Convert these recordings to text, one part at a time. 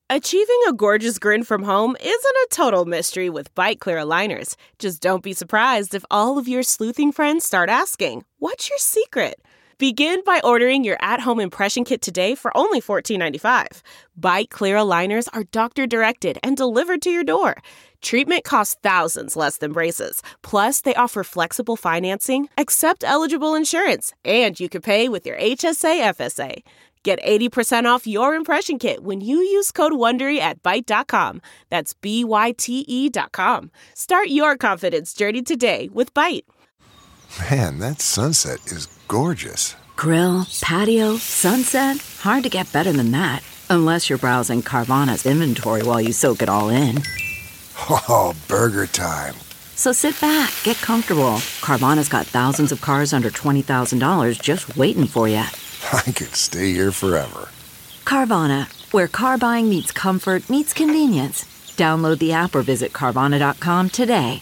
Achieving a gorgeous grin from home isn't a total mystery with Bite Clear aligners. Just don't be surprised if all of your sleuthing friends start asking, "What's your secret?" Begin by ordering your at-home impression kit today for only $14.95. Bite Clear aligners are doctor-directed and delivered to your door. Treatment costs thousands less than braces. Plus, they offer flexible financing, accept eligible insurance, and you can pay with your HSA FSA. Get 80% off your impression kit when you use code WONDERY at Byte.com. That's BYTE.com. Start your confidence journey today with Byte. Man, that sunset is gorgeous. Grill, patio, sunset. Hard to get better than that. Unless you're browsing Carvana's inventory while you soak it all in. Oh, burger time. So sit back, get comfortable. Carvana's got thousands of cars under $20,000 just waiting for you. I could stay here forever. Carvana, where car buying meets comfort, meets convenience. Download the app or visit Carvana.com today.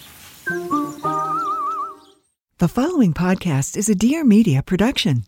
The following podcast is a Dear Media production.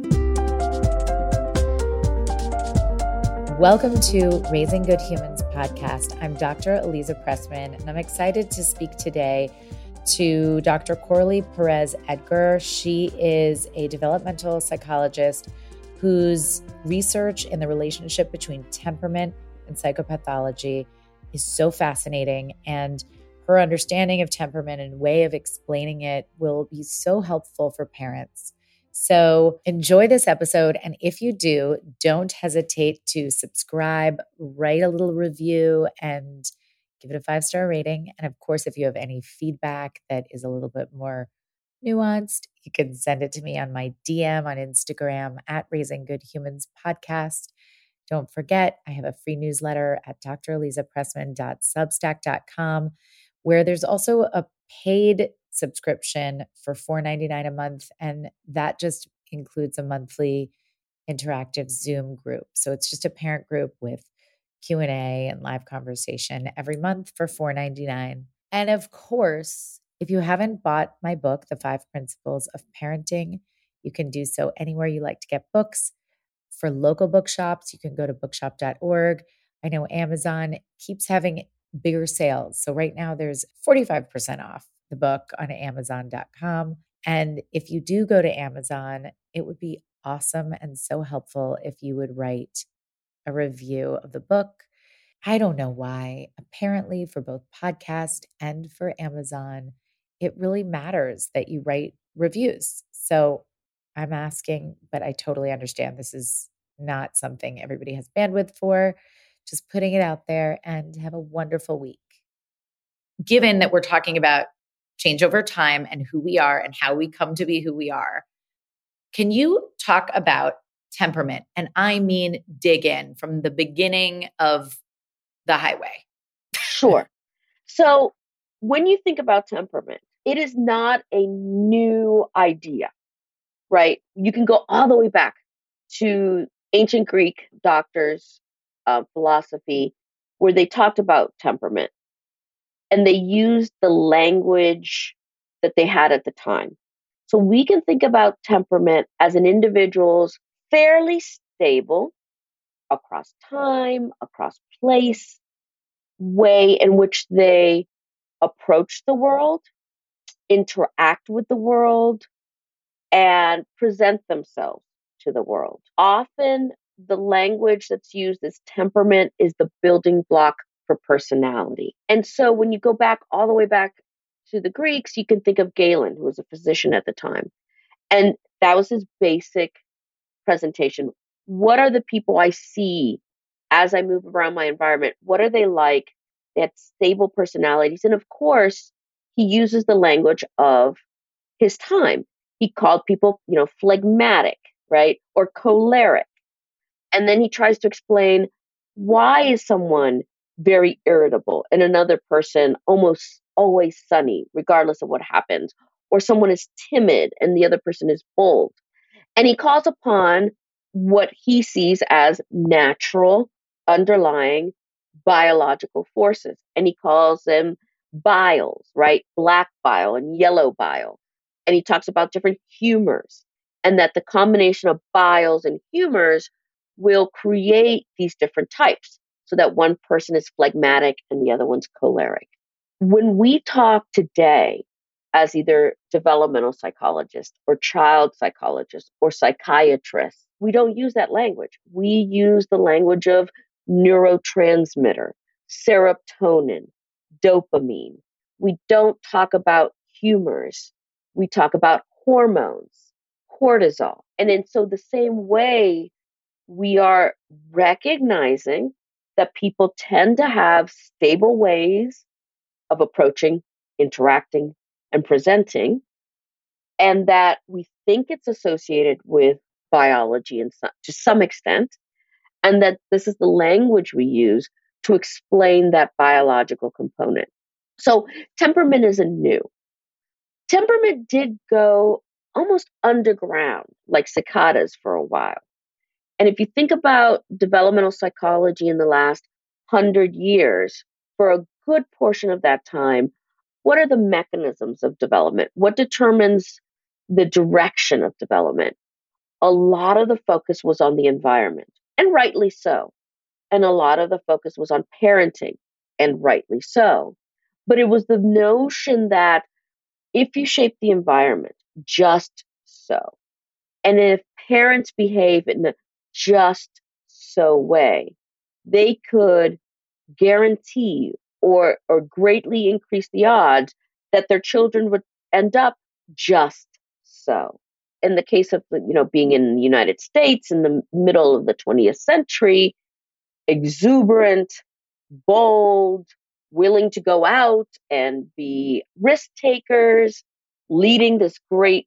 Welcome to Raising Good Humans podcast. I'm Dr. Eliza Pressman, and I'm excited to speak today to Dr. Coralie Perez Edgar. She is a developmental psychologist whose research in the relationship between temperament and psychopathology is so fascinating, and her understanding of temperament and way of explaining it will be so helpful for parents. So enjoy this episode, and if you do, don't hesitate to subscribe, write a little review, and give it a 5-star rating. And of course, if you have any feedback that is a little bit more nuanced, you can send it to me on my DM on Instagram at Raising Good Humans Podcast. Don't forget, I have a free newsletter at drelizapressman.substack.com, where there's also a paid subscription for $4.99 a month. And that just includes a monthly interactive Zoom group. So it's just a parent group with Q&A and live conversation every month for $4.99. And of course, if you haven't bought my book, The 5 Principles of Parenting, you can do so anywhere you like to get books. For local bookshops, you can go to bookshop.org. I know Amazon keeps having bigger sales. So right now there's 45% off the book on Amazon.com. And if you do go to Amazon, it would be awesome and so helpful if you would write a review of the book. I don't know why. Apparently, for both podcast and for Amazon, it really matters that you write reviews. So I'm asking, but I totally understand this is not something everybody has bandwidth for. Just putting it out there, and have a wonderful week. Given that we're talking about change over time and who we are and how we come to be who we are, can you talk about temperament? And I mean, dig in from the beginning of the highway. Sure. So when you think about temperament, it is not a new idea, right? You can go all the way back to ancient Greek doctors of philosophy, where they talked about temperament, and they used the language that they had at the time. So we can think about temperament as an individual's fairly stable across time, across place, way in which they approach the world, interact with the world, and present themselves to the world. Often the language that's used as temperament is the building block for personality. And so when you go back all the way back to the Greeks, you can think of Galen, who was a physician at the time. And that was his basic presentation. What are the people I see as I move around my environment? What are they like? They had stable personalities. And of course, he uses the language of his time. He called people, phlegmatic, right? Or choleric. And then he tries to explain, why is someone very irritable and another person almost always sunny, regardless of what happens? Or someone is timid and the other person is bold. And he calls upon what he sees as natural, underlying biological forces. And he calls them biles, right? Black bile and yellow bile. And he talks about different humors, and that the combination of biles and humors will create these different types. so that one person is phlegmatic and the other one's choleric. When we talk today as either developmental psychologists or child psychologists or psychiatrists, we don't use that language. We use the language of neurotransmitter, serotonin, dopamine. We don't talk about humors. We talk about hormones, cortisol. And in so the same way, we are recognizing that people tend to have stable ways of approaching, interacting, and presenting, and that we think it's associated with biology to some extent, and that this is the language we use to explain that biological component. So temperament isn't new. Temperament did go almost underground, like cicadas for a while. And if you think about developmental psychology in the last 100 years, for a good portion of that time, what are the mechanisms of development? What determines the direction of development? A lot of the focus was on the environment, and rightly so. And a lot of the focus was on parenting, and rightly so. But it was the notion that if you shape the environment just so, and if parents behave in a just so way, they could guarantee or greatly increase the odds that their children would end up just so. In the case of being in the United States in the middle of the 20th century, exuberant, bold, willing to go out and be risk takers, leading this great,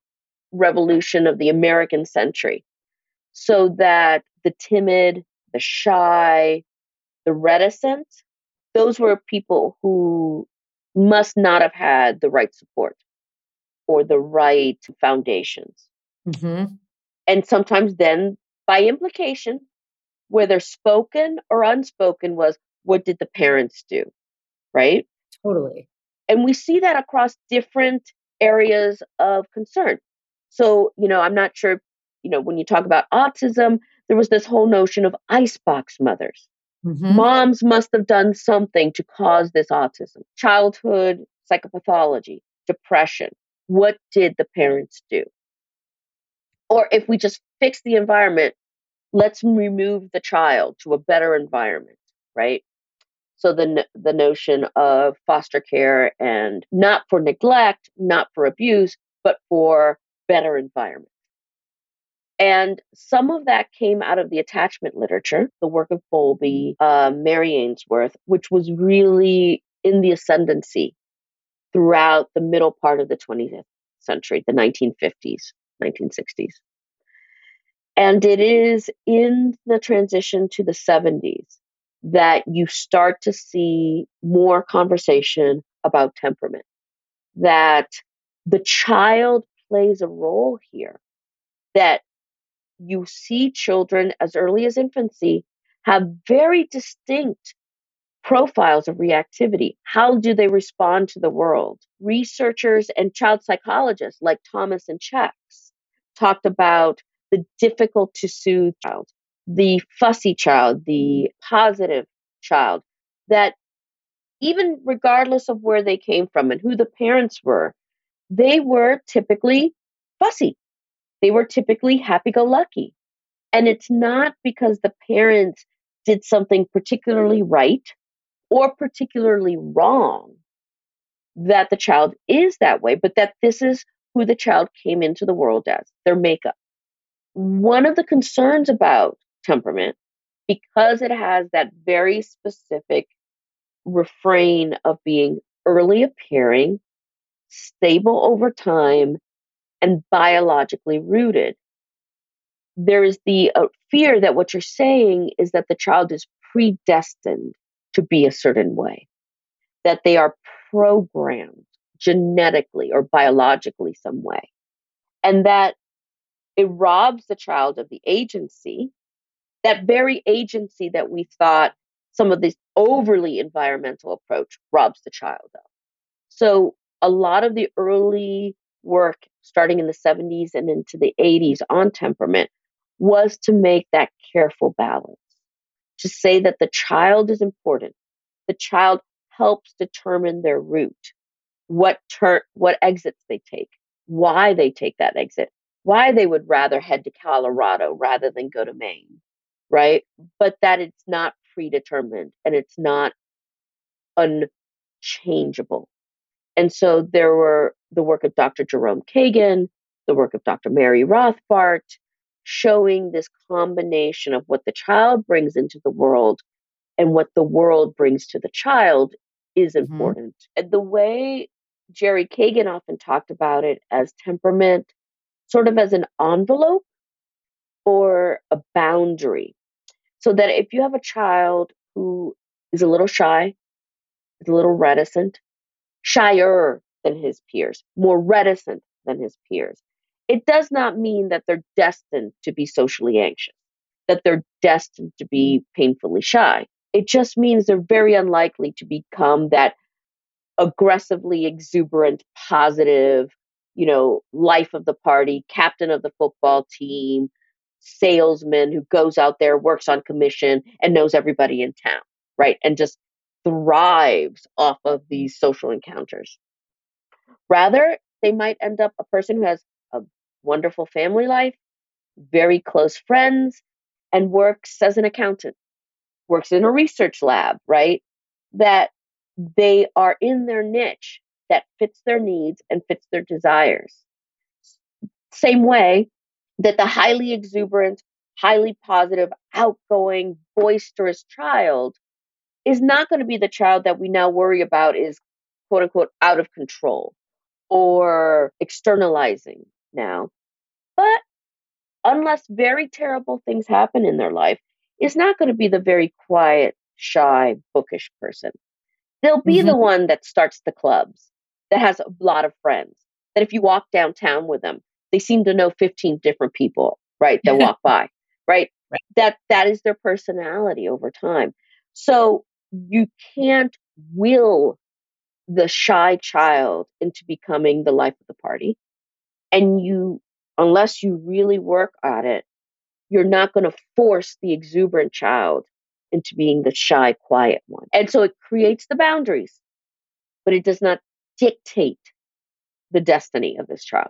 revolution of the American century, so that the timid, the shy, the reticent, those were people who must not have had the right support or the right foundations. Mm-hmm. And sometimes then, by implication, whether spoken or unspoken, was what did the parents do, right? Totally. And we see that across different areas of concern. So, I'm not sure, when you talk about autism, there was this whole notion of icebox mothers. Mm-hmm. Moms must have done something to cause this autism. Childhood psychopathology, depression. What did the parents do? Or if we just fix the environment, let's remove the child to a better environment, right? So the notion of foster care, and not for neglect, not for abuse, but for better environment. And some of that came out of the attachment literature, the work of Bowlby, Mary Ainsworth, which was really in the ascendancy throughout the middle part of the 20th century, the 1950s, 1960s. And it is in the transition to the 70s that you start to see more conversation about temperament, that the child plays a role here, that you see children as early as infancy have very distinct profiles of reactivity. How do they respond to the world? Researchers and child psychologists like Thomas and Checks talked about the difficult to soothe child, the fussy child, the positive child, that even regardless of where they came from and who the parents were, they were typically fussy. They were typically happy-go-lucky. And it's not because the parents did something particularly right or particularly wrong that the child is that way, but that this is who the child came into the world as, their makeup. One of the concerns about temperament, because it has that very specific refrain of being early appearing, stable over time, and biologically rooted, there is the fear that what you're saying is that the child is predestined to be a certain way, that they are programmed genetically or biologically some way, and that it robs the child of the agency, that very agency that we thought some of this overly environmental approach robs the child of. So a lot of the early work starting in the 70s and into the 80s on temperament was to make that careful balance, to say that the child is important. The child helps determine their route, what exits they take, why they take that exit, why they would rather head to Colorado rather than go to Maine, right? But that it's not predetermined and it's not unchangeable. And so there were the work of Dr. Jerome Kagan, the work of Dr. Mary Rothbart, showing this combination of what the child brings into the world and what the world brings to the child is important. And the way Jerry Kagan often talked about it as temperament, sort of as an envelope or a boundary. So that if you have a child who is a little shy, is a little reticent, shyer than his peers, more reticent than his peers, it does not mean that they're destined to be socially anxious, that they're destined to be painfully shy. It just means they're very unlikely to become that aggressively exuberant, positive, life of the party, captain of the football team, salesman who goes out there, works on commission, and knows everybody in town, right? And just thrives off of these social encounters. Rather, they might end up a person who has a wonderful family life, very close friends, and works as an accountant, works in a research lab, right? That they are in their niche that fits their needs and fits their desires. Same way that the highly exuberant, highly positive, outgoing, boisterous child is not going to be the child that we now worry about is quote unquote out of control or externalizing now. But unless very terrible things happen in their life, is not going to be the very quiet, shy, bookish person. They'll be the one that starts the clubs, that has a lot of friends, that if you walk downtown with them, they seem to know 15 different people, right, that walk by, right? That is their personality over time. So you can't will the shy child into becoming the life of the party. And unless you really work at it, you're not going to force the exuberant child into being the shy, quiet one. And so it creates the boundaries, but it does not dictate the destiny of this child.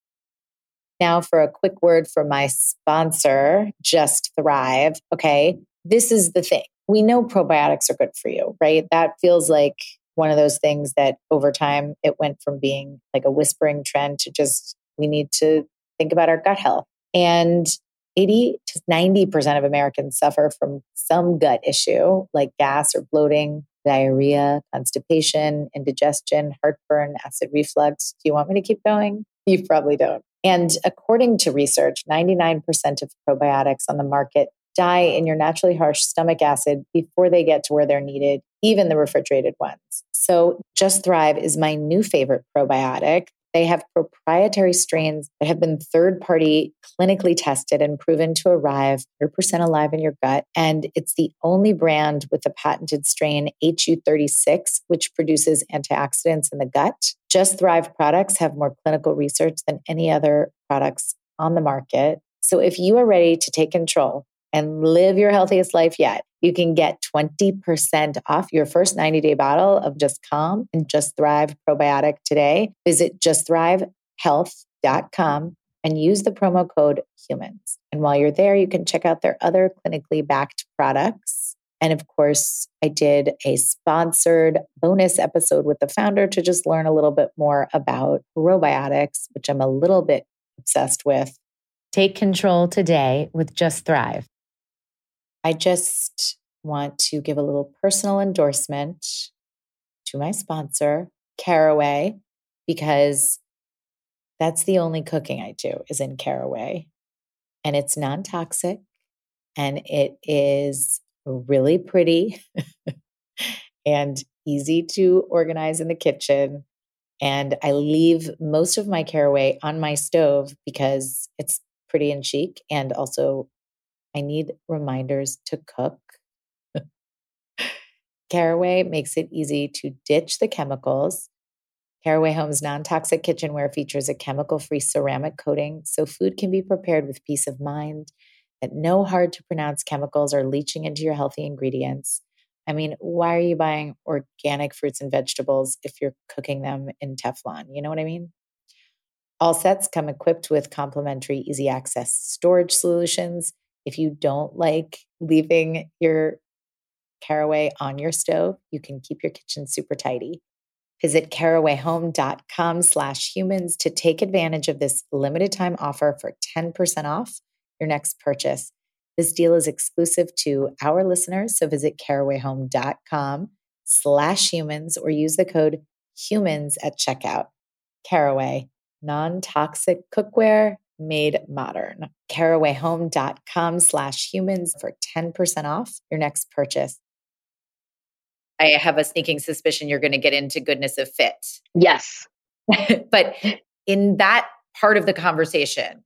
Now for a quick word from my sponsor, Just Thrive. Okay, this is the thing. We know probiotics are good for you, right? That feels like one of those things that over time it went from being like a whispering trend to just we need to think about our gut health. And 80 to 90% of Americans suffer from some gut issue like gas or bloating, diarrhea, constipation, indigestion, heartburn, acid reflux. Do you want me to keep going? You probably don't. And according to research, 99% of probiotics on the market die in your naturally harsh stomach acid before they get to where they're needed, even the refrigerated ones. So Just Thrive is my new favorite probiotic. They have proprietary strains that have been third-party clinically tested and proven to arrive 100% alive in your gut. And it's the only brand with the patented strain HU36, which produces antioxidants in the gut. Just Thrive products have more clinical research than any other products on the market. So if you are ready to take control and live your healthiest life yet, you can get 20% off your first 90-day bottle of Just Calm and Just Thrive probiotic today. Visit justthrivehealth.com and use the promo code HUMANS. And while you're there, you can check out their other clinically backed products. And of course, I did a sponsored bonus episode with the founder to just learn a little bit more about probiotics, which I'm a little bit obsessed with. Take control today with Just Thrive. I just want to give a little personal endorsement to my sponsor, Caraway, because that's the only cooking I do is in Caraway. And it's non-toxic and it is really pretty and easy to organize in the kitchen. And I leave most of my Caraway on my stove because it's pretty and chic. And also I need reminders to cook. Caraway makes it easy to ditch the chemicals. Caraway Home's non-toxic kitchenware features a chemical-free ceramic coating, so food can be prepared with peace of mind. that no hard to pronounce chemicals are leaching into your healthy ingredients. I mean, why are you buying organic fruits and vegetables if you're cooking them in Teflon? You know what I mean? All sets come equipped with complimentary easy access storage solutions. If you don't like leaving your Caraway on your stove, you can keep your kitchen super tidy. Visit carawayhome.com/humans to take advantage of this limited time offer for 10% off your next purchase. This deal is exclusive to our listeners, so visit carawayhome.com/humans or use the code HUMANS at checkout. Caraway, non-toxic cookware made modern. carawayhome.com/humans for 10% off your next purchase. I have a sneaking suspicion you're going to get into goodness of fit. Yes. But in that part of the conversation,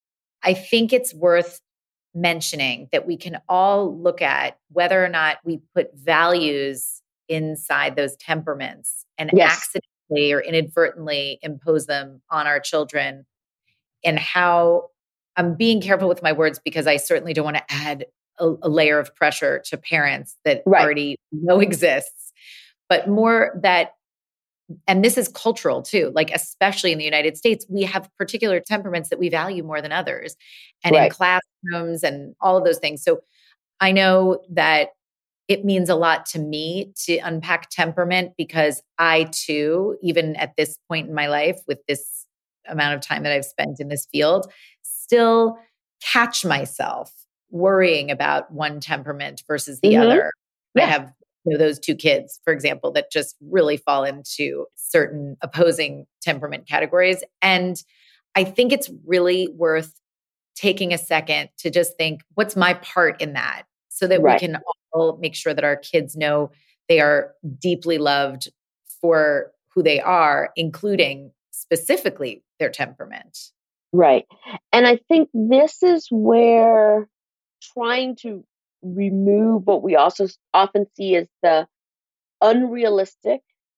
I think it's worth mentioning that we can all look at whether or not we put values inside those temperaments and accidentally or inadvertently impose them on our children, and how I'm being careful with my words because I certainly don't want to add a layer of pressure to parents that already know exists, but more that, and this is cultural too, like especially in the United States, we have particular temperaments that we value more than others, and in classrooms and all of those things. So I know that it means a lot to me to unpack temperament because I too, even at this point in my life with this amount of time that I've spent in this field, still catch myself worrying about one temperament versus the other. I have those two kids, for example, that just really fall into certain opposing temperament categories. And I think it's really worth taking a second to just think, what's my part in that? So that we can all make sure that our kids know they are deeply loved for who they are, including specifically their temperament. Right. And I think this is where trying to remove what we also often see as the unrealistic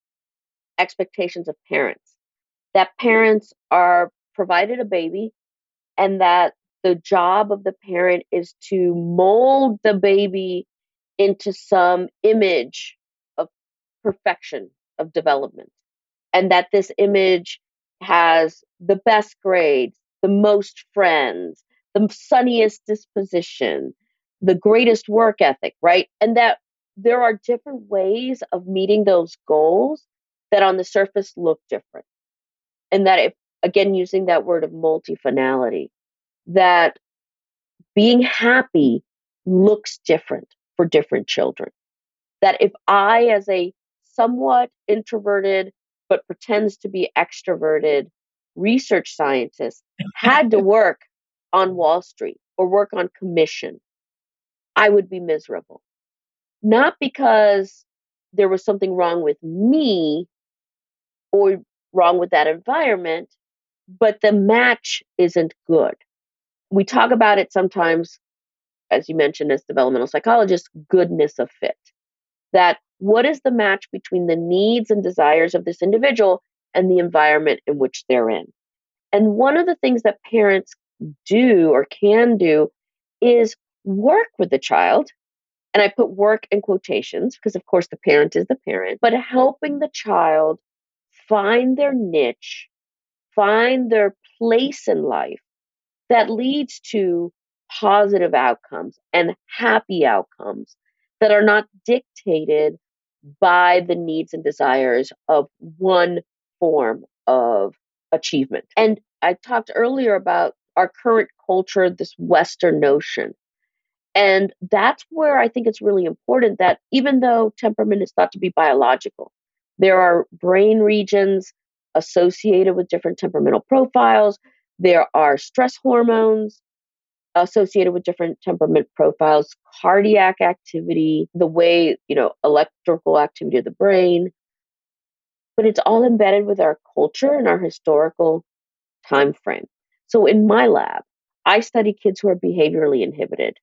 expectations of parents, that parents are provided a baby and that the job of the parent is to mold the baby into some image of perfection of development, and that this image has the best grades, the most friends, the sunniest disposition, the greatest work ethic, right? And that there are different ways of meeting those goals that on the surface look different. And that if, again, using that word of multifinality, that being happy looks different for different children. That if I, as a somewhat introverted but pretends to be extroverted research scientist, had to work on Wall Street or work on commission, I would be miserable. Not because there was something wrong with me or wrong with that environment, but the match isn't good. We talk about it sometimes, as you mentioned, as developmental psychologists, goodness of fit. That what is the match between the needs and desires of this individual and the environment in which they're in? And one of the things that parents do or can do is work with the child. And I put work in quotations because, of course, the parent is the parent, but helping the child find their niche, find their place in life that leads to positive outcomes and happy outcomes that are not dictated by the needs and desires of one form of achievement. And I talked earlier about our current culture, this Western notion. And that's where I think it's really important that even though temperament is thought to be biological, there are brain regions associated with different temperamental profiles. There are stress hormones associated with different temperament profiles, cardiac activity, the way, electrical activity of the brain. But it's all embedded with our culture and our historical time frame. So in my lab, I study kids who are behaviorally inhibited.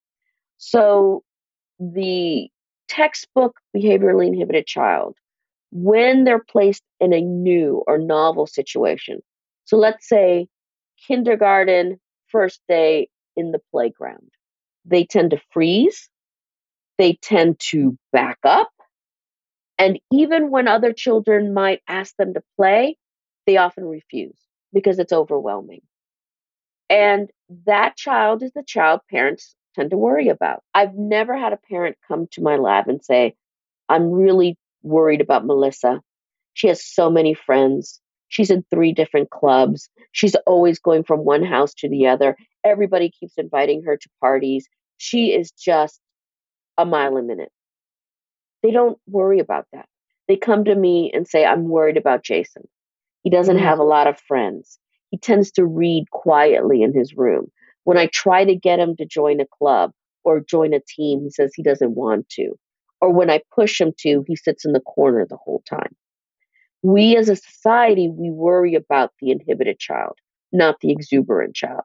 So the textbook behaviorally inhibited child, when they're placed in a new or novel situation, so let's say kindergarten, first day in the playground, they tend to freeze, they tend to back up, and even when other children might ask them to play, they often refuse because it's overwhelming. And that child is the child parents tend to worry about. I've never had a parent come to my lab and say, I'm really worried about Melissa. She has so many friends. She's in 3 different clubs. She's always going from one house to the other. Everybody keeps inviting her to parties. She is just a mile a minute. They don't worry about that. They come to me and say, I'm worried about Jason. He doesn't have a lot of friends. He tends to read quietly in his room. When I try to get him to join a club or join a team, he says he doesn't want to. Or when I push him to, he sits in the corner the whole time. We as a society, we worry about the inhibited child, not the exuberant child.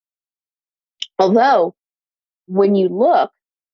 Although, when you look,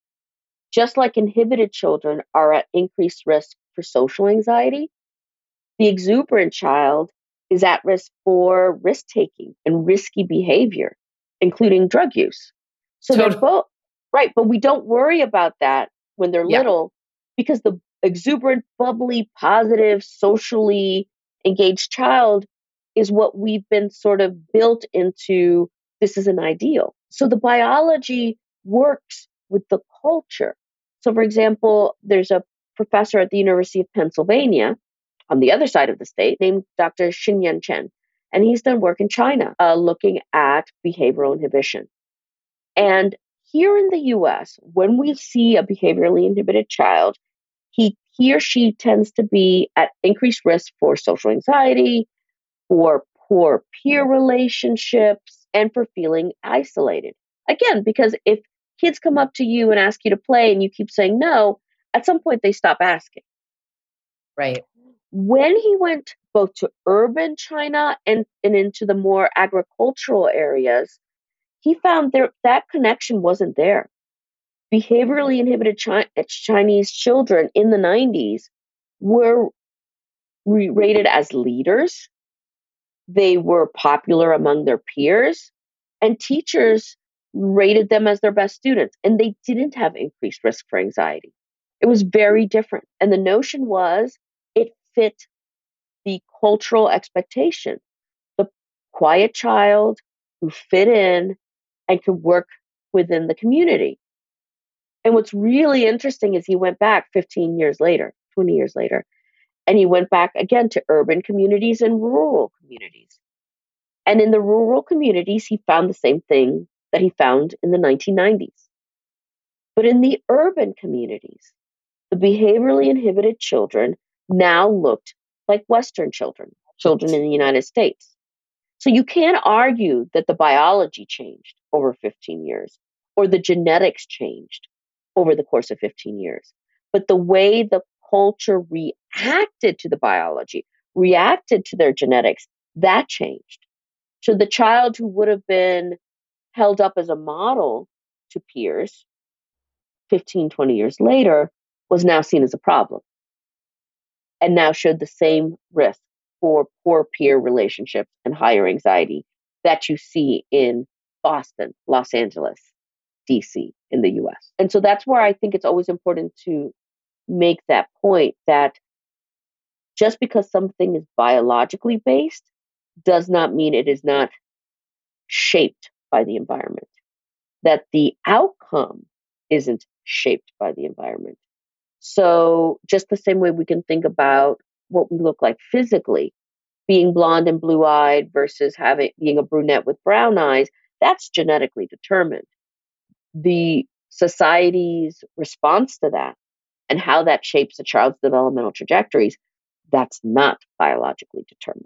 just like inhibited children are at increased risk for social anxiety, the exuberant child is at risk for risk-taking and risky behavior, including drug use. So they're both, right, but we don't worry about that when they're little because the exuberant, bubbly, positive, socially engaged child is what we've been sort of built into. This is an ideal. So the biology works with the culture. So for example, there's a professor at the University of Pennsylvania on the other side of the state named Dr. Xinyan Chen. And he's done work in China looking at behavioral inhibition. And here in the US, when we see a behaviorally inhibited child, he or she tends to be at increased risk for social anxiety, for poor peer relationships, and for feeling isolated. Again, because if kids come up to you and ask you to play and you keep saying no, at some point they stop asking. Right. When he went both to urban China and into the more agricultural areas, he found that connection wasn't there. Behaviorally inhibited Chinese children in the 90s were rated as leaders. They were popular among their peers, and teachers rated them as their best students, and they didn't have increased risk for anxiety. It was very different. And the notion was it fit the cultural expectation. The quiet child who fit in and could work within the community. And what's really interesting is he went back 15 years later, 20 years later, and he went back again to urban communities and rural communities. And in the rural communities, he found the same thing that he found in the 1990s. But in the urban communities, the behaviorally inhibited children now looked like Western children in the United States. So you can't argue that the biology changed over 15 years or the genetics changed over the course of 15 years. But the way the culture reacted to the biology, reacted to their genetics, that changed. So the child who would have been held up as a model to peers 15, 20 years later was now seen as a problem and now showed the same risk for poor peer relationships and higher anxiety that you see in Boston, Los Angeles, DC, in the US. And so that's where I think it's always important to make that point that just because something is biologically based does not mean it is not shaped by the environment, that the outcome isn't shaped by the environment. So just the same way we can think about what we look like physically, being blonde and blue-eyed versus being a brunette with brown eyes, that's genetically determined. The society's response to that and how that shapes a child's developmental trajectories, that's not biologically determined.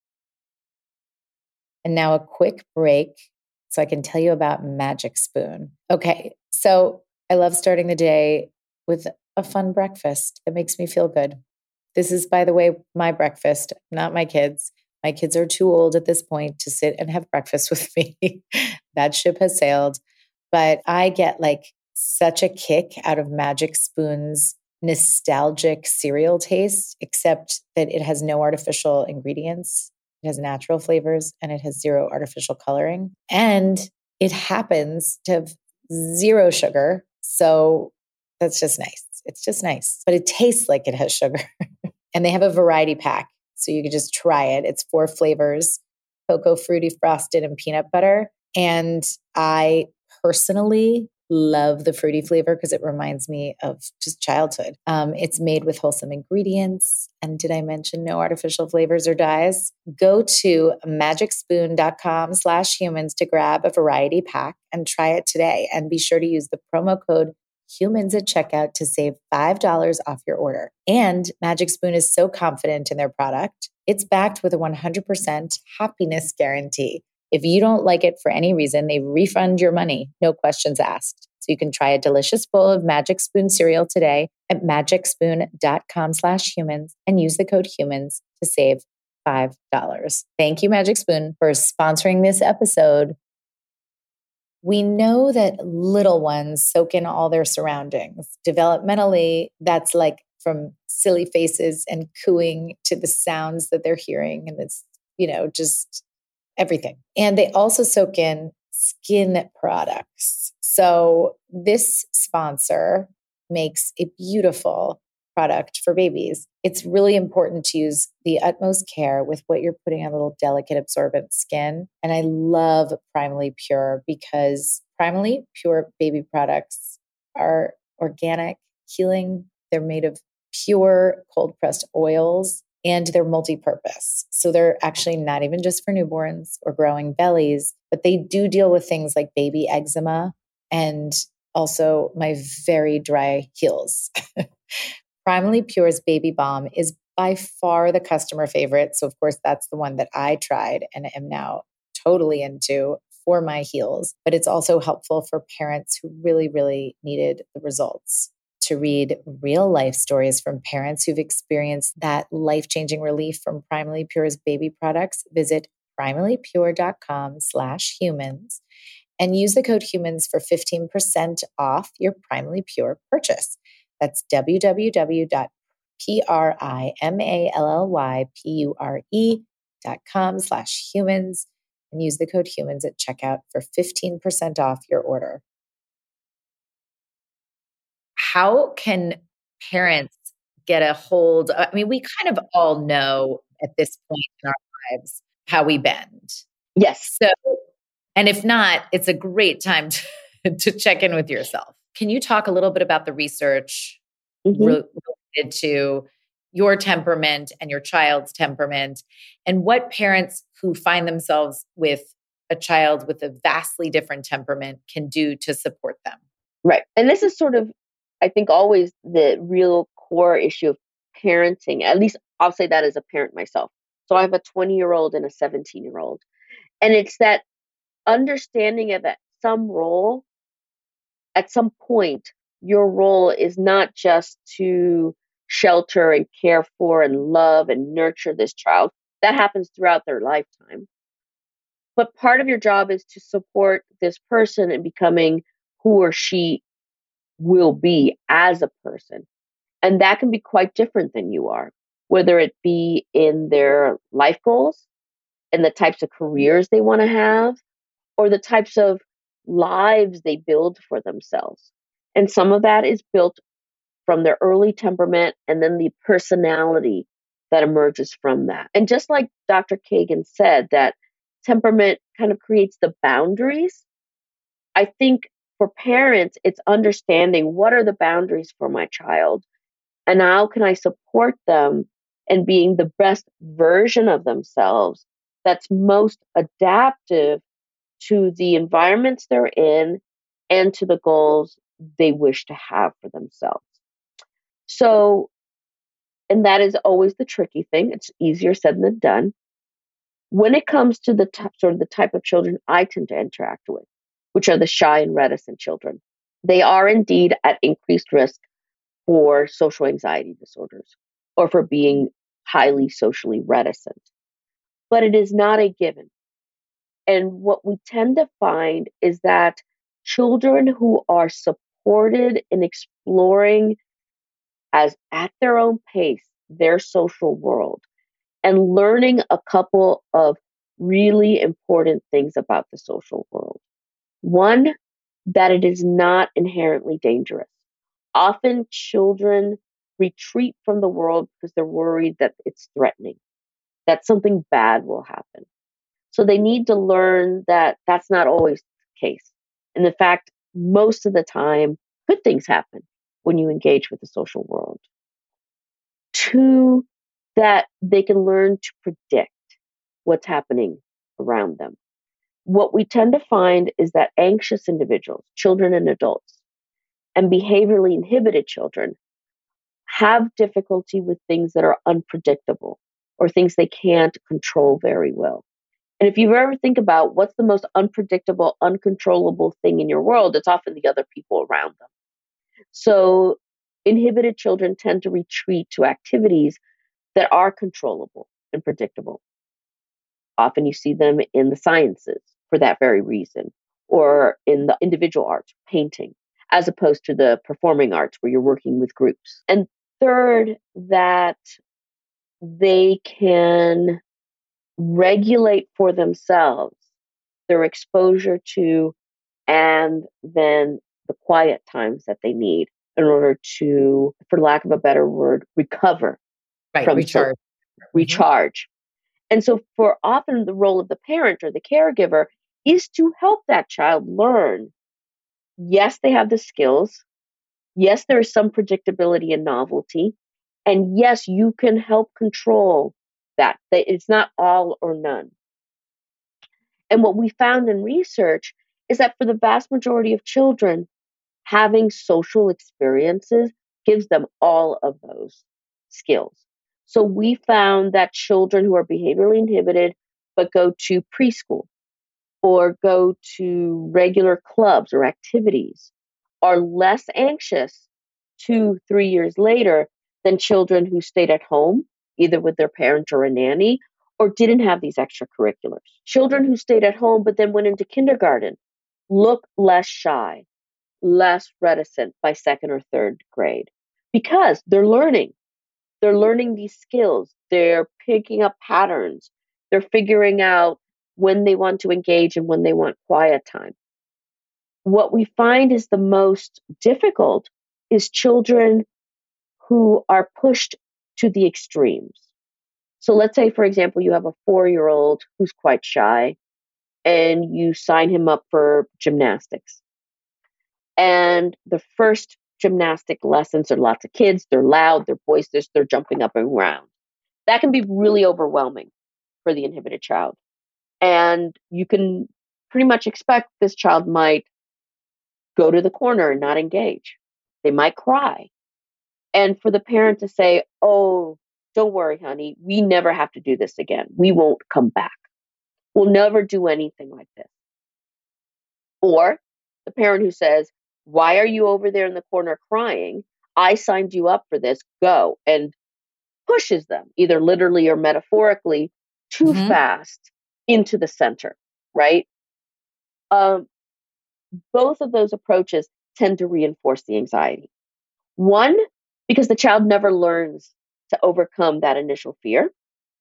And now a quick break so I can tell you about Magic Spoon. Okay, so I love starting the day with a fun breakfast that makes me feel good. This is, by the way, my breakfast, not my kids. My kids are too old at this point to sit and have breakfast with me. That ship has sailed. But I get like such a kick out of Magic Spoon's nostalgic cereal taste, except that it has no artificial ingredients. It has natural flavors and it has zero artificial coloring. And it happens to have zero sugar. So that's just nice. It's just nice, but it tastes like it has sugar. And they have a variety pack. So you can just try it. It's 4 flavors: cocoa, fruity, frosted, and peanut butter. And I personally love the fruity flavor because it reminds me of just childhood. It's made with wholesome ingredients. And did I mention no artificial flavors or dyes? Go to magicspoon.com/humans to grab a variety pack and try it today. And be sure to use the promo code humans at checkout to save $5 off your order. And Magic Spoon is so confident in their product, it's backed with a 100% happiness guarantee. If you don't like it for any reason, they refund your money, no questions asked. So you can try a delicious bowl of Magic Spoon cereal today at magicspoon.com/humans and use the code humans to save $5. Thank you, Magic Spoon, for sponsoring this episode. We know that little ones soak in all their surroundings. Developmentally, that's like from silly faces and cooing to the sounds that they're hearing. And it's, just everything. And they also soak in skin products. So this sponsor makes a beautiful product for babies. It's really important to use the utmost care with what you're putting on little delicate absorbent skin. And I love Primally Pure because Primally Pure baby products are organic, healing. They're made of pure cold pressed oils and they're multi-purpose. So they're actually not even just for newborns or growing bellies, but they do deal with things like baby eczema and also my very dry heels. Primally Pure's Baby Balm is by far the customer favorite. So, of course, that's the one that I tried and am now totally into for my heels. But it's also helpful for parents who really, really needed the results. To read real life stories from parents who've experienced that life-changing relief from Primally Pure's baby products, visit primallypure.com/humans and use the code humans for 15% off your Primally Pure purchase. That's www.primallypure.com/humans and use the code humans at checkout for 15% off your order. How can parents get a hold? I mean, we kind of all know at this point in our lives how we bend. Yes. So, and if not, it's a great time to check in with yourself. Can you talk a little bit about the research related to your temperament and your child's temperament and what parents who find themselves with a child with a vastly different temperament can do to support them? Right. And this is sort of, I think, always the real core issue of parenting. At least I'll say that as a parent myself. So I have a 20-year-old and a 17-year-old. And it's that understanding of at some role, at some point, your role is not just to shelter and care for and love and nurture this child. That happens throughout their lifetime. But part of your job is to support this person in becoming who or she will be as a person. And that can be quite different than you are, whether it be in their life goals and the types of careers they want to have, or the types of lives they build for themselves. And some of that is built from their early temperament and then the personality that emerges from that. And just like Dr. Kagan said, that temperament kind of creates the boundaries. I think for parents, it's understanding what are the boundaries for my child and how can I support them in being the best version of themselves that's most adaptive to the environments they're in and to the goals they wish to have for themselves. So, and that is always the tricky thing. It's easier said than done. When it comes to the type of children I tend to interact with, which are the shy and reticent children, they are indeed at increased risk for social anxiety disorders or for being highly socially reticent. But it is not a given. And what we tend to find is that children who are supported in exploring as at their own pace their social world and learning a couple of really important things about the social world. One, that it is not inherently dangerous. Often children retreat from the world because they're worried that it's threatening, that something bad will happen. So they need to learn that that's not always the case. And in fact, most of the time, good things happen when you engage with the social world. 2, that they can learn to predict what's happening around them. What we tend to find is that anxious individuals, children and adults, and behaviorally inhibited children have difficulty with things that are unpredictable or things they can't control very well. And if you ever think about what's the most unpredictable, uncontrollable thing in your world, it's often the other people around them. So inhibited children tend to retreat to activities that are controllable and predictable. Often you see them in the sciences for that very reason, or in the individual arts, painting, as opposed to the performing arts where you're working with groups. And third, that they can regulate for themselves their exposure to and then the quiet times that they need in order to, for lack of a better word, recover. Right, from recharge. recharge. And so for often the role of the parent or the caregiver is to help that child learn. Yes, they have the skills. Yes, there is some predictability and novelty. And yes, you can help control that. It's not all or none. And what we found in research is that for the vast majority of children, having social experiences gives them all of those skills. So we found that children who are behaviorally inhibited but go to preschool or go to regular clubs or activities are less anxious 2-3 years later than children who stayed at home, either with their parent or a nanny, or didn't have these extracurriculars. Children who stayed at home but then went into kindergarten look less shy, less reticent by second or third grade because they're learning. They're learning these skills. They're picking up patterns. They're figuring out when they want to engage and when they want quiet time. What we find is the most difficult is children who are pushed to the extremes. So let's say, for example, you have a 4-year-old who's quite shy and you sign him up for gymnastics. And the first gymnastic lessons are lots of kids, they're loud, they're boisterous, they're jumping up and around. That can be really overwhelming for the inhibited child. And you can pretty much expect this child might go to the corner and not engage. They might cry. And for the parent to say, oh, don't worry, honey, we never have to do this again. We won't come back. We'll never do anything like this. Or the parent who says, why are you over there in the corner crying? I signed you up for this. Go. And pushes them, either literally or metaphorically, too fast into the center, right? Both of those approaches tend to reinforce the anxiety. One, because the child never learns to overcome that initial fear.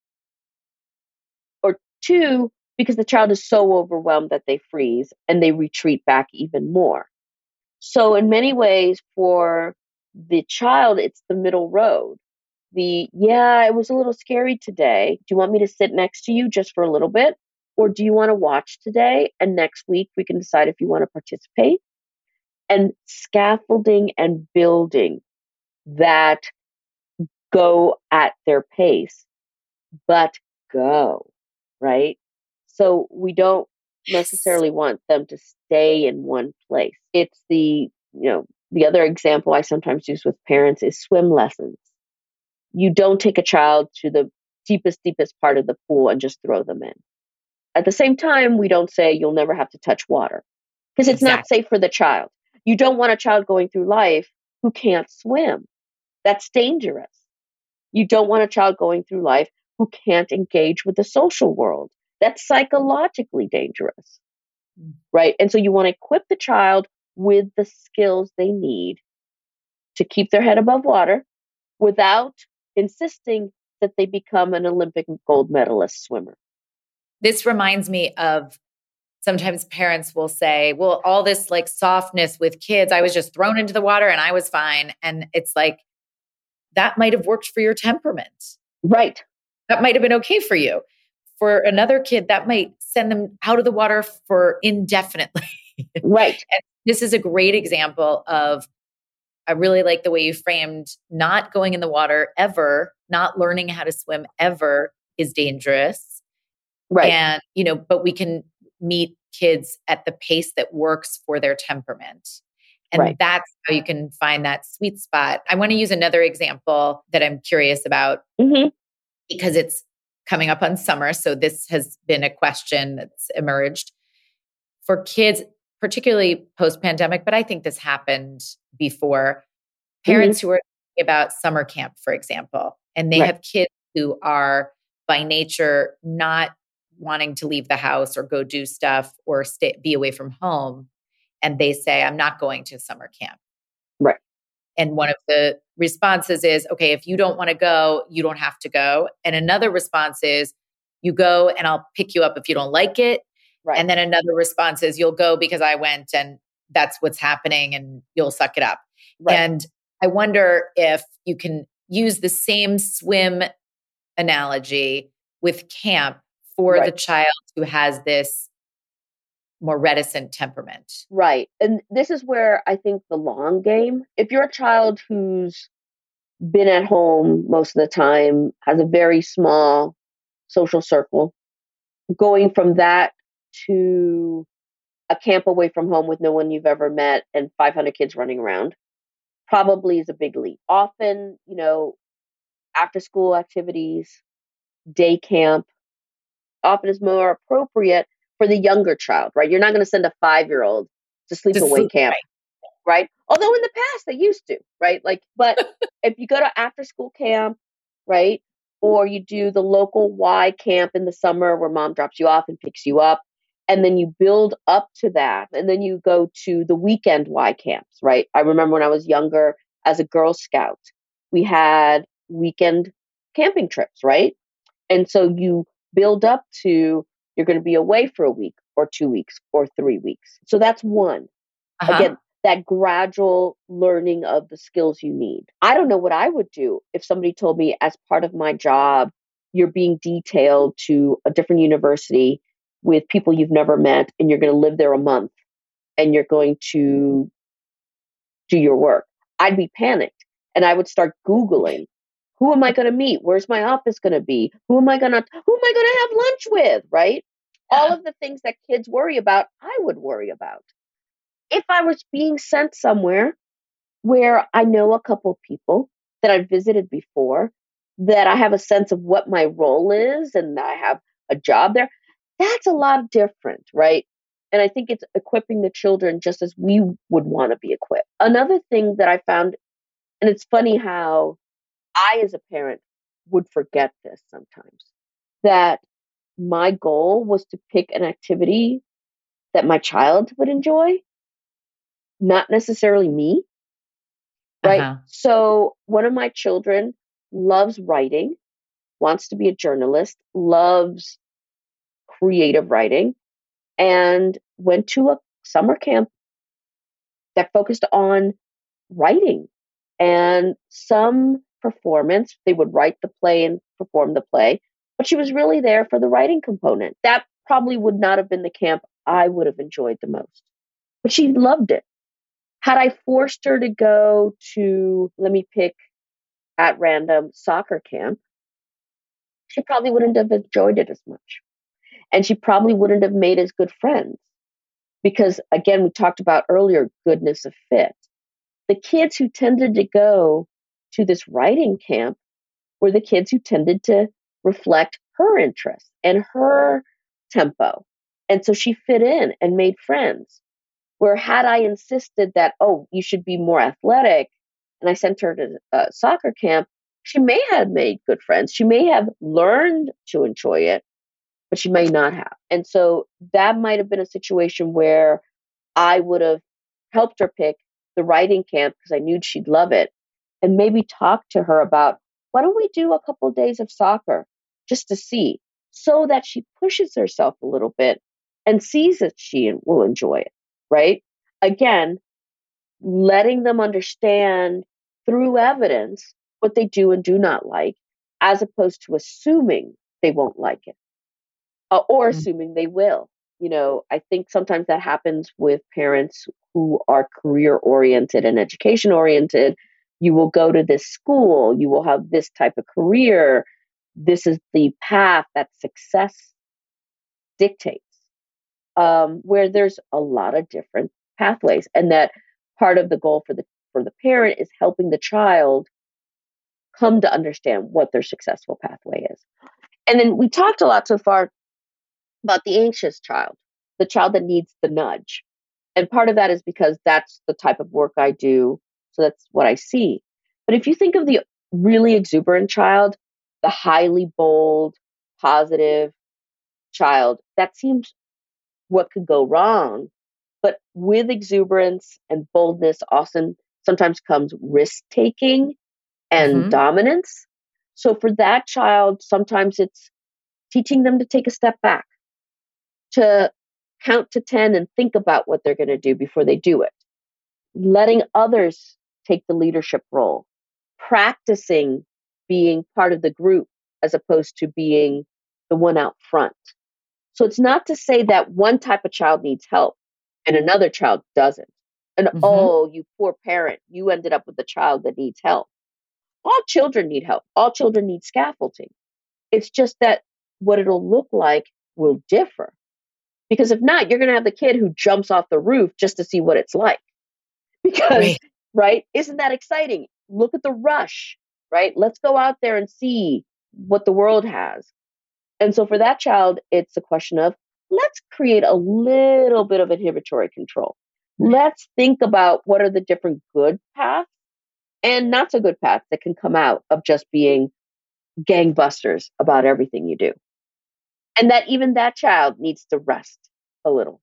Or 2, because the child is so overwhelmed that they freeze and they retreat back even more. So in many ways, for the child, it's the middle road. It was a little scary today. Do you want me to sit next to you just for a little bit? Or do you want to watch today? And next week we can decide if you want to participate. And scaffolding and building that go at their pace, but go, right? So we don't necessarily want them to stay in one place. It's the other example I sometimes use with parents is swim lessons. You don't take a child to the deepest part of the pool and just throw them in. At the same time, we don't say you'll never have to touch water because it's not safe for the child. You don't want a child going through life who can't swim. That's dangerous. You don't want a child going through life who can't engage with the social world. That's psychologically dangerous, right? And so you want to equip the child with the skills they need to keep their head above water without insisting that they become an Olympic gold medalist swimmer. This reminds me of sometimes parents will say, well, all this like softness with kids, I was just thrown into the water and I was fine. And it's like, that might have worked for your temperament. Right. That might have been okay for you. For another kid, that might send them out of the water for indefinitely. Right. And this is a great example of, I really like the way you framed not going in the water ever, not learning how to swim ever is dangerous. Right. And, but we can meet kids at the pace that works for their temperament. And that's how you can find that sweet spot. I want to use another example that I'm curious about because it's coming up on summer. So this has been a question that's emerged for kids, particularly post-pandemic, but I think this happened before. Parents who are thinking about summer camp, for example, and they have kids who are by nature not wanting to leave the house or go do stuff or be away from home. And they say, I'm not going to summer camp. Right. And one of the responses is, okay, if you don't want to go, you don't have to go. And another response is, you go and I'll pick you up if you don't like it. Right. And then another response is, you'll go because I went and that's what's happening and you'll suck it up. Right. And I wonder if you can use the same swim analogy with camp for the child who has this more reticent temperament. Right. And this is where I think the long game, if you're a child who's been at home most of the time, has a very small social circle, going from that to a camp away from home with no one you've ever met and 500 kids running around probably is a big leap. Often, after school activities, day camp, often is more appropriate for the younger child, right? You're not going to send a 5-year-old to sleepaway camp, right? Although in the past they used to, right? But if you go to after school camp, right? Or you do the local Y camp in the summer where mom drops you off and picks you up, and then you build up to that, and then you go to the weekend Y camps, right? I remember when I was younger as a Girl Scout, we had weekend camping trips, right? And so you build up to, you're going to be away for a week or 2 weeks or 3 weeks. So that's one. Again, that gradual learning of the skills you need. I don't know what I would do if somebody told me as part of my job, you're being detailed to a different university with people you've never met and you're going to live there a month and you're going to do your work. I'd be panicked and I would start Googling, who am I going to meet? Where's my office going to be? Who am I going to have lunch with? Right? All of the things that kids worry about, I would worry about. If I was being sent somewhere where I know a couple of people that I've visited before, that I have a sense of what my role is and I have a job there, that's a lot different, right? And I think it's equipping the children just as we would want to be equipped. Another thing that I found, and it's funny how I as a parent would forget this sometimes, that my goal was to pick an activity that my child would enjoy, not necessarily me, right? So one of my children loves writing, wants to be a journalist, loves creative writing, and went to a summer camp that focused on writing and some performance. They would write the play and perform the play, but she was really there for the writing component. That probably would not have been the camp I would have enjoyed the most, but she loved it. Had I forced her to go to, let me pick at random, soccer camp, she probably wouldn't have enjoyed it as much. And she probably wouldn't have made as good friends. Because again, we talked about earlier, goodness of fit. The kids who tended to go to this writing camp were the kids who tended to reflect her interests and her tempo. And so she fit in and made friends. Where had I insisted that, oh, you should be more athletic, and I sent her to soccer camp, she may have made good friends. She may have learned to enjoy it, but she may not have. And so that might have been a situation where I would have helped her pick the writing camp because I knew she'd love it, and maybe talk to her about, why don't we do a couple of days of soccer just to see, so that she pushes herself a little bit and sees that she will enjoy it, right? Again, letting them understand through evidence what they do and do not like, as opposed to assuming they won't like it or assuming they will. I think sometimes that happens with parents who are career oriented and education oriented. You will go to this school, you will have this type of career. This is the path that success dictates, where there's a lot of different pathways, and that part of the goal for the parent is helping the child come to understand what their successful pathway is. And then we talked a lot so far about the anxious child, the child that needs the nudge. And part of that is because that's the type of work I do. So that's what I see. But if you think of the really exuberant child, the highly bold, positive child, that seems what could go wrong. But with exuberance and boldness, often sometimes comes risk taking and dominance. So for that child, sometimes it's teaching them to take a step back, to count to 10 and think about what they're going to do before they do it, letting others take the leadership role, practicing being part of the group as opposed to being the one out front. So it's not to say that one type of child needs help and another child doesn't. And oh, you poor parent, you ended up with a child that needs help. All children need help. All children need scaffolding. It's just that what it'll look like will differ. Because if not, you're going to have the kid who jumps off the roof just to see what it's like. Because, right? Isn't that exciting? Look at the rush, right? Let's go out there and see what the world has. And so for that child, it's a question of, let's create a little bit of inhibitory control. Let's think about what are the different good paths and not so good paths that can come out of just being gangbusters about everything you do. And that even that child needs to rest a little.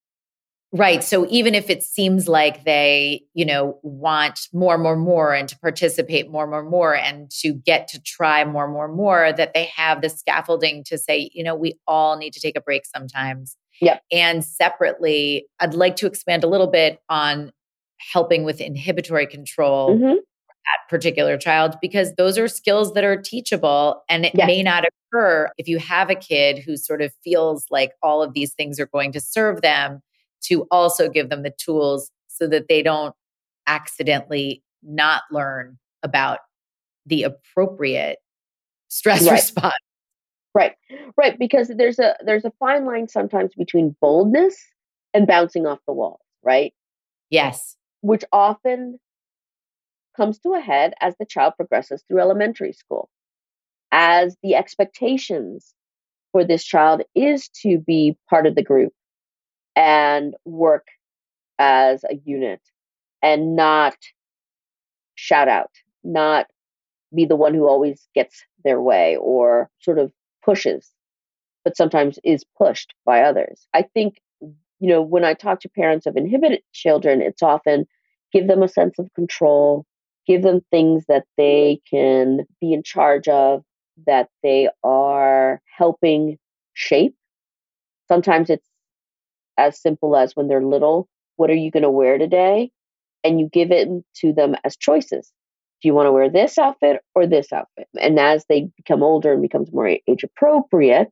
Right. So even if it seems like they, want more and to participate more and to get to try more, that they have the scaffolding to say, we all need to take a break sometimes. Yeah. And separately, I'd like to expand a little bit on helping with inhibitory control for that particular child, because those are skills that are teachable, and it may not occur if you have a kid who sort of feels like all of these things are going to serve them, to also give them the tools so that they don't accidentally not learn about the appropriate stress response. Right. Because there's a fine line sometimes between boldness and bouncing off the wall, right? Yes. Which often comes to a head as the child progresses through elementary school, as the expectations for this child is to be part of the group and work as a unit and not shout out, not be the one who always gets their way or sort of pushes, but sometimes is pushed by others. I think, when I talk to parents of inhibited children, it's often give them a sense of control, give them things that they can be in charge of, that they are helping shape. Sometimes it's as simple as when they're little, what are you going to wear today? And you give it to them as choices. Do you want to wear this outfit or this outfit? And as they become older and becomes more age appropriate,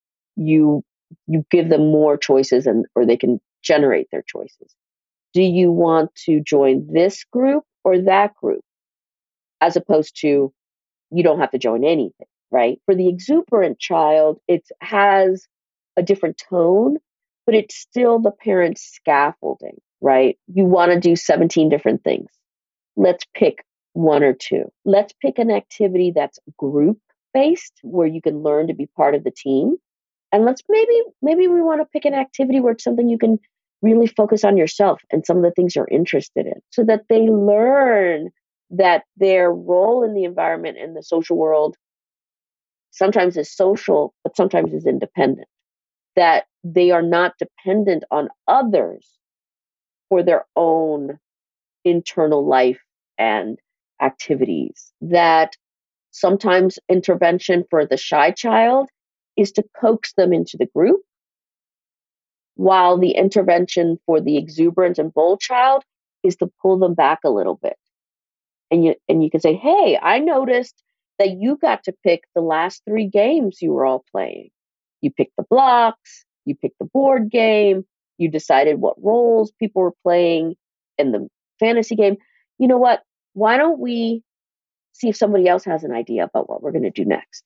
you give them more choices, or they can generate their choices. Do you want to join this group or that group? As opposed to, you don't have to join anything, right? For the exuberant child, it has a different tone, but it's still the parent's scaffolding, right? You want to do 17 different things. Let's pick one or two. Let's pick an activity that's group based, where you can learn to be part of the team. And let's maybe we want to pick an activity where it's something you can really focus on yourself and some of the things you're interested in, so that they learn that their role in the environment and the social world sometimes is social, but sometimes is independent. That they are not dependent on others for their own internal life and activities. That sometimes intervention for the shy child is to coax them into the group while the intervention for the exuberant and bold child is to pull them back a little bit. And you can say, hey, I noticed that you got to pick the last 3 games you were all playing. You picked the blocks, you picked the board game, you decided what roles people were playing in the fantasy game. You know what? Why don't we see if somebody else has an idea about what we're going to do next?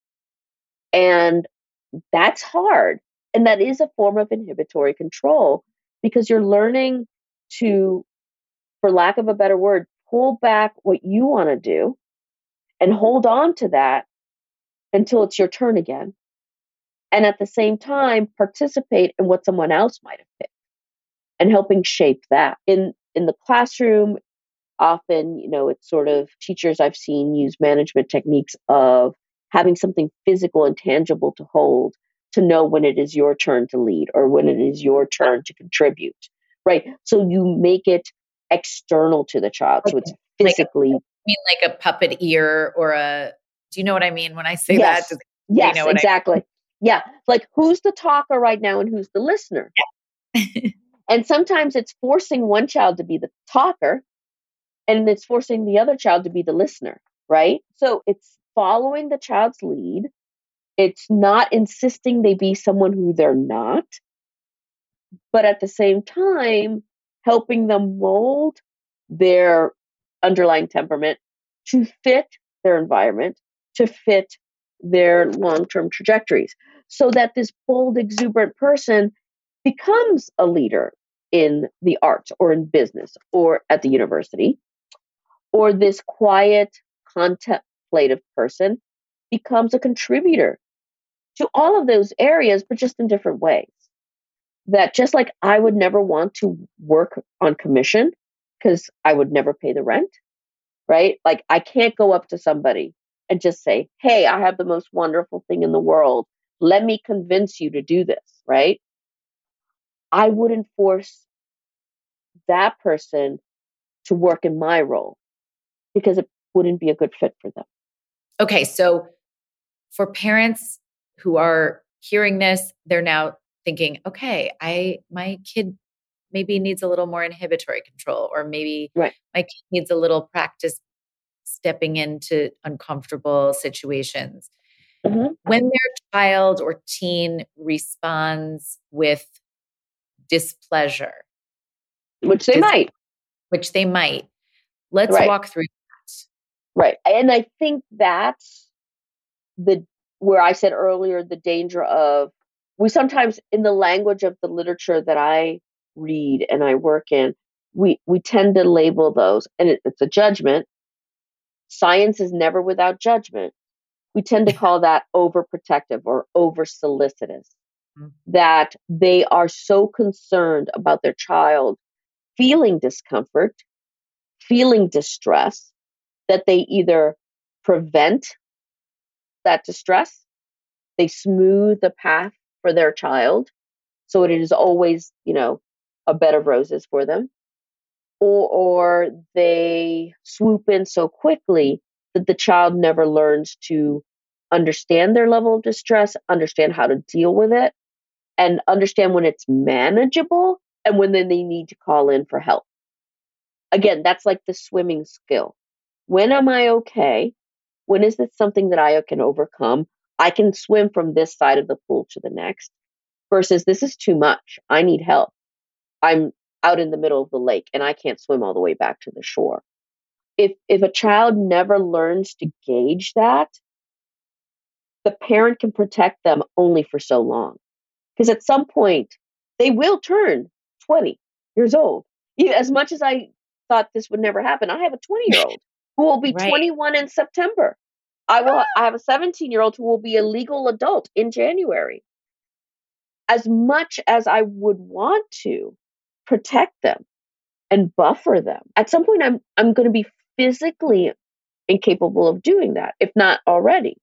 And that's hard. And that is a form of inhibitory control because you're learning to, for lack of a better word, pull back what you want to do and hold on to that until it's your turn again. And at the same time, participate in what someone else might have picked and helping shape that. In the classroom, often, it's sort of teachers I've seen use management techniques of having something physical and tangible to hold to know when it is your turn to lead or when it is your turn to contribute, right? So you make it external to the child. So it's physically. Like a puppet ear or do you know what I mean when I say yes. that? Yes, exactly. Yeah. Like who's the talker right now and who's the listener? Yeah. And sometimes it's forcing one child to be the talker and it's forcing the other child to be the listener, right? So it's following the child's lead. It's not insisting they be someone who they're not, but at the same time, helping them mold their underlying temperament to fit their environment, to fit their long-term trajectories, so that this bold, exuberant person becomes a leader in the arts or in business or at the university, or this quiet, contemplative person becomes a contributor to all of those areas, but just in different ways. That just like I would never want to work on commission because I would never pay the rent, right? Like I can't go up to somebody and just say, hey, I have the most wonderful thing in the world. Let me convince you to do this, right? I wouldn't force that person to work in my role because it wouldn't be a good fit for them. Okay, so for parents who are hearing this, they're now thinking, okay, my kid maybe needs a little more inhibitory control, or maybe my kid needs a little practice stepping into uncomfortable situations. Mm-hmm. When their child or teen responds with displeasure, which they might, let's walk through that. Right. And I think that's where I said earlier, the danger of, we sometimes, in the language of the literature that I read and I work in, we tend to label those, and it's a judgment. Science is never without judgment. We tend to call that overprotective or over-solicitous, that they are so concerned about their child feeling discomfort, feeling distress, that they either prevent that distress, they smooth the path for their child, so it is always, a bed of roses for them, or they swoop in so quickly that the child never learns to understand their level of distress, understand how to deal with it, and understand when it's manageable and when then they need to call in for help. Again, that's like the swimming skill. When am I okay? When is this something that I can overcome? I can swim from this side of the pool to the next, versus this is too much. I need help. I'm out in the middle of the lake and I can't swim all the way back to the shore. If a child never learns to gauge that, the parent can protect them only for so long. Because at some point, they will turn 20 years old. As much as I thought this would never happen, I have a 20-year-old who will be 21 in September. I have a 17-year-old who will be a legal adult in January. As much as I would want to protect them and buffer them, at some point I'm going to be physically incapable of doing that, if not already.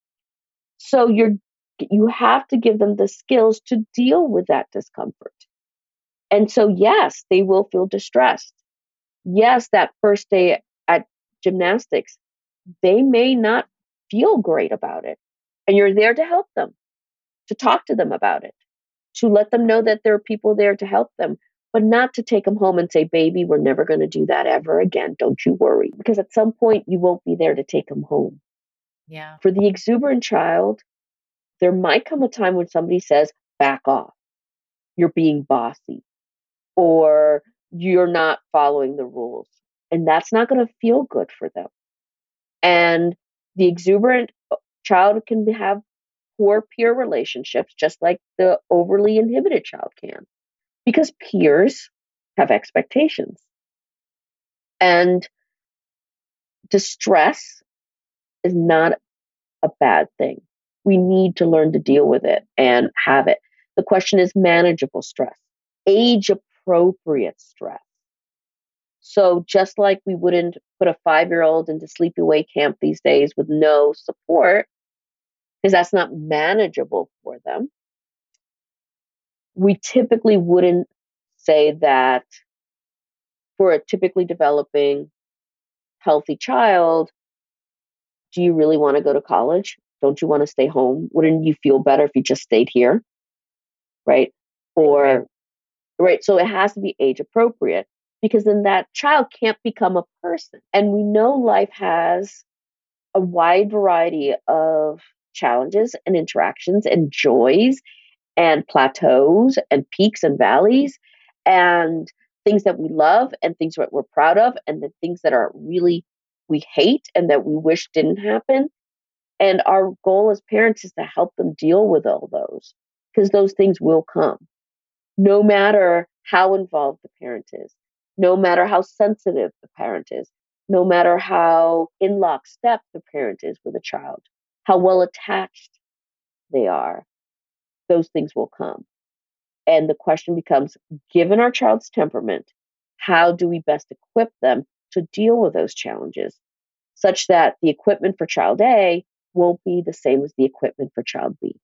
So you have to give them the skills to deal with that discomfort. And so, yes, they will feel distressed. Yes, that first day at gymnastics, they may not feel great about it. And you're there to help them, to talk to them about it, to let them know that there are people there to help them, but not to take them home and say, baby, we're never going to do that ever again. Don't you worry. Because at some point, you won't be there to take them home. Yeah. For the exuberant child, there might come a time when somebody says, back off. You're being bossy, or you're not following the rules. And that's not going to feel good for them. And the exuberant child can have poor peer relationships, just like the overly inhibited child can, because peers have expectations. And distress is not a bad thing. We need to learn to deal with it and have it. The question is manageable stress, age-appropriate stress. So just like we wouldn't put a 5-year-old into sleepaway camp these days with no support, because that's not manageable for them, we typically wouldn't say that for a typically developing, healthy child, do you really want to go to college? Don't you want to stay home? Wouldn't you feel better if you just stayed here? Right? Or, right. So it has to be age appropriate, because then that child can't become a person. And we know life has a wide variety of challenges and interactions and joys and plateaus and peaks and valleys and things that we love and things that we're proud of and the things that are really we hate and that we wish didn't happen. And our goal as parents is to help them deal with all those, because those things will come, no matter how involved the parent is, no matter how sensitive the parent is, no matter how in lockstep the parent is with a child, how well attached they are. Those things will come. And the question becomes, given our child's temperament, how do we best equip them to deal with those challenges such that the equipment for child A won't be the same as the equipment for child B?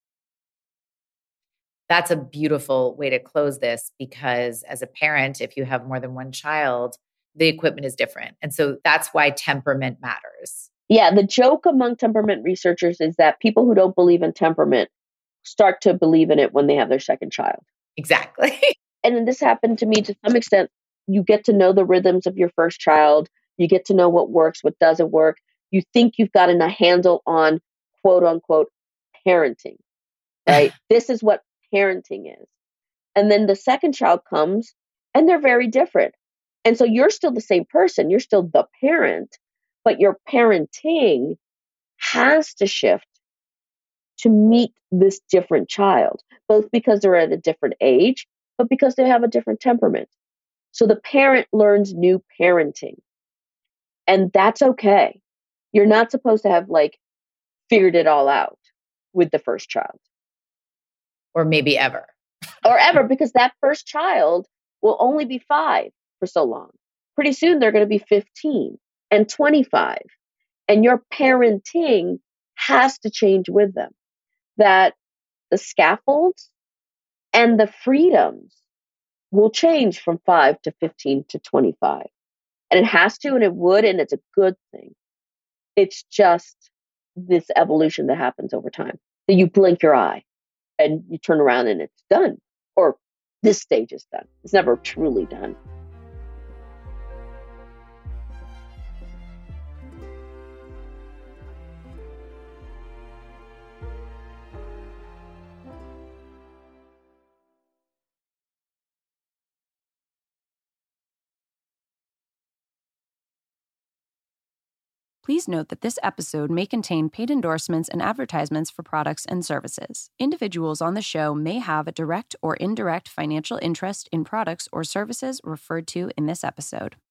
That's a beautiful way to close this, because as a parent, if you have more than one child, the equipment is different. And so that's why temperament matters. Yeah, the joke among temperament researchers is that people who don't believe in temperament start to believe in it when they have their second child. Exactly. And then this happened to me to some extent. You get to know the rhythms of your first child. You get to know what works, what doesn't work. You think you've gotten a handle on quote unquote parenting, right? This is what parenting is. And then the second child comes and they're very different. And so you're still the same person. You're still the parent, but your parenting has to shift to meet this different child, both because they're at a different age, but because they have a different temperament. So the parent learns new parenting, and that's okay. You're not supposed to have figured it all out with the first child. Or maybe ever. Or ever, because that first child will only be 5 for so long. Pretty soon they're going to be 15 and 25. And your parenting has to change with them. That the scaffolds and the freedoms will change from 5 to 15 to 25. And it has to, and it would, and it's a good thing. It's just this evolution that happens over time. That you blink your eye and you turn around and it's done. Or this stage is done. It's never truly done. Please note that this episode may contain paid endorsements and advertisements for products and services. Individuals on the show may have a direct or indirect financial interest in products or services referred to in this episode.